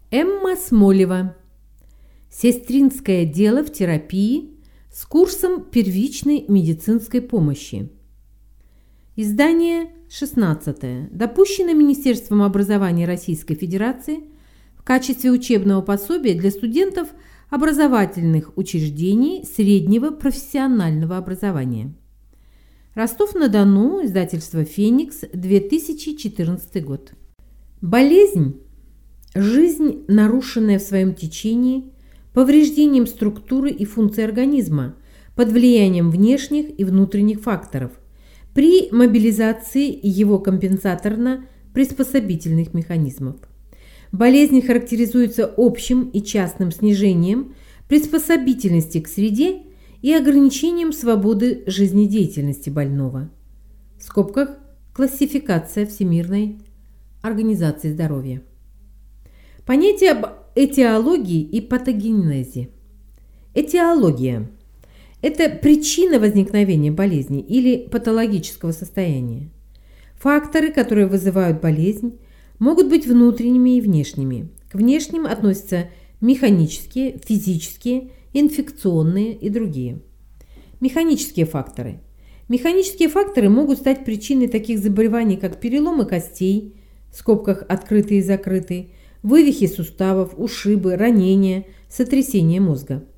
Эмма Смолева. Сестринское дело в терапии с курсом первичной медицинской помощи. Издание 16. Допущено Министерством образования Российской Федерации в качестве учебного пособия для студентов образовательных учреждений среднего профессионального образования. Ростов-на-Дону, издательство «Феникс», 2014 год. Болезнь – жизнь, нарушенная в своем течении повреждением структуры и функций организма под влиянием внешних и внутренних факторов при мобилизации его компенсаторно-приспособительных механизмов. Болезнь характеризуется общим и частным снижением приспособительности к среде и ограничением свободы жизнедеятельности больного. В скобках классификация Всемирной организации здоровья. Понятие об этиологии и патогенезе. Этиология – это причина возникновения болезни или патологического состояния. Факторы, которые вызывают болезнь, могут быть внутренними и внешними. К внешним относятся механические, физические, инфекционные и другие. Механические факторы. Механические факторы могут стать причиной таких заболеваний, как переломы костей, в скобках открытые и закрытые, вывихи суставов, ушибы, ранения, сотрясение мозга.